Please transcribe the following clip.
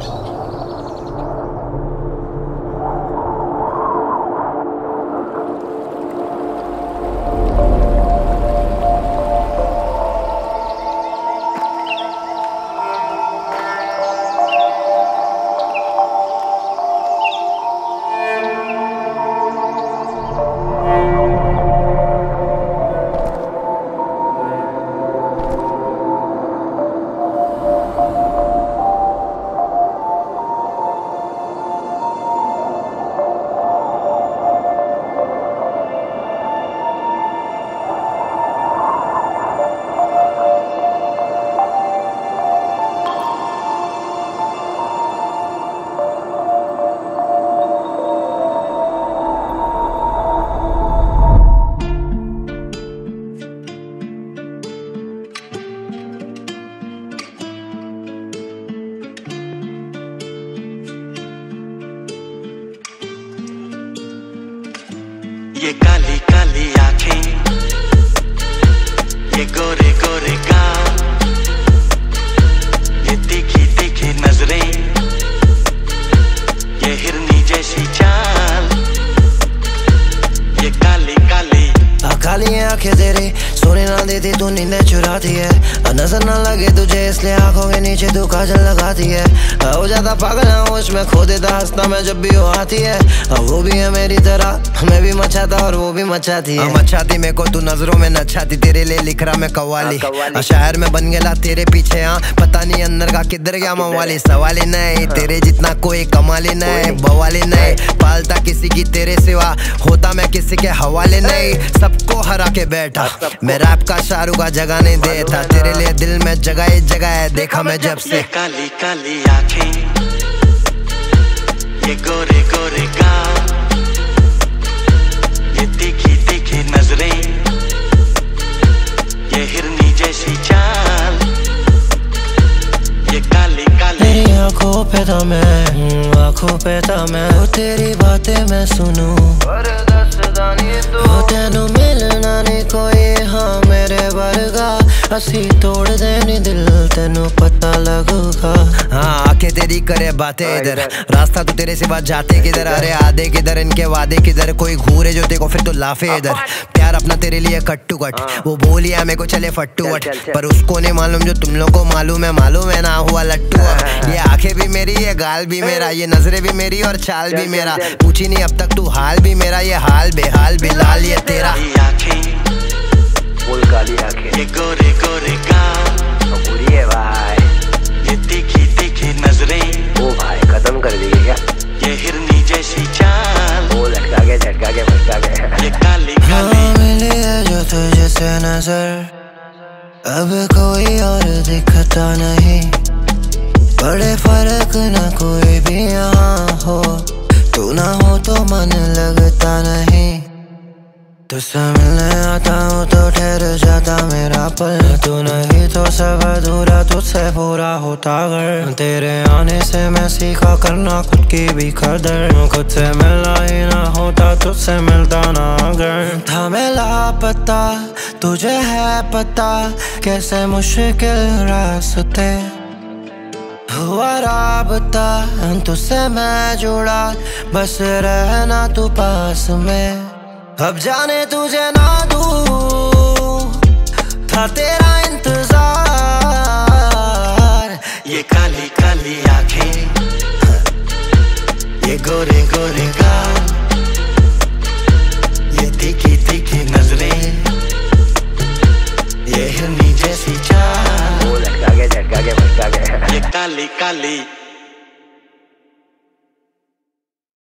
ये काली काली आँखें, ये गोरे गोरे गाल, ये तीखी तीखी नजरें, ये हिरनी जैसी चाल, ये काली काली काली आंखें तेरी सोने ना देती, तू नींदें चुराती है। नजर ना लगे तुझे इसलिए आंखों के नीचे तू काजल लगाती है। हो जाता पागल होश में खो देता हंसता मैं जब भी वो आती है। वो भी है मेरी तरह, मैं भी मचाता और वो भी मचाती है। मचाती मेरे को तू नजरों में नचाती, तेरे लिए लिख रहा मैं कव्वाली। शहर में बन गया तेरे पीछे, पता नहीं अंदर का किधर गया मवाली। सवाल ही नहीं तेरे जितना कोई कमाली नहीं, बवाली नहीं पालता किसी की तेरे सिवा, होता मैं किसी के हवाले नहीं। सबको हरा के बैठा मैं रैप का शाहरुख का जगह नहीं देता, तेरे लिए दिल में जगह ही जगह है देखा मैं जब से। काली काली आँखें, ये गोरे गोरे गाल, ये तीखी तीखी नजरें, ये हिरनी जैसी चाल, ये काली काली। तेरी आंखों पे था मैं, आंखों पे था मैं, वो तेरी बातें मैं सुनूं, वो तेनू मिलना नहीं कोई हाँ मेरे वर्गा, असी तोड़ देनी दिल तेनू पता लगूगा। हाँ आंखें तेरी करे बातें इधर, रास्ता तो तेरे सिवा जाते किधर, अरे आधे किधर इनके वादे किधर, कोई घूरे जो तेरे को फिर तो लाफे इधर। प्यार अपना तेरे लिए कट टू कट, वो बोलिया मेरे को चले फट्टू वट, पर उसको नहीं मालूम जो तुम लोग को मालूम है ना हुआ लट्टू। ये आंखें भी मेरी, ये गाल भी मेरा, ये नजरें भी मेरी और चाल भी मेरा, पूछी नहीं अब तक तू हाल भी मेरा, ये हाल बेहाल बिलाल ये तेरा। बोल काली आंखें, ये गोरे गोरे गाल, बुरी है भाई, ये तीखी तीखी नजरें, ओ भाई खत्म कर देगी क्या? ये हिरनी जैसी चाल, वो लटका के झटका के भटका के। ये काली काली मिली है जो तुझसे नजर, अब कोई और दिखता नहीं, बड़े फर्क ना कोई भी यहाँ हो, तू ना हो तो मन लगता नहीं। तुझसे मिलने आता हूँ तो ठहर जाता मेरा पल, तू नहीं तो सब अधूरा तुझसे पूरा होता अगर। तेरे आने से मैं सीखा करना खुद की भी कदर, खुद से मिलना ही ना होता तुझसे मिलता ना अगर। था मैं लापता तुझे है पता, कैसे मुश्किल रास्ते हुआ राबता, तुझसे मैं जुड़ा बस रहना तू पास में, अब जाने तुझे ना दूं था तेरा इंतजार। ये काली काली आँखें, ये गोरे गोरे गाल, ये तीखी तीखी नजरें, ये हिरनी जैसी चाल, वो लटका के झटका के भटका के। ये काली काली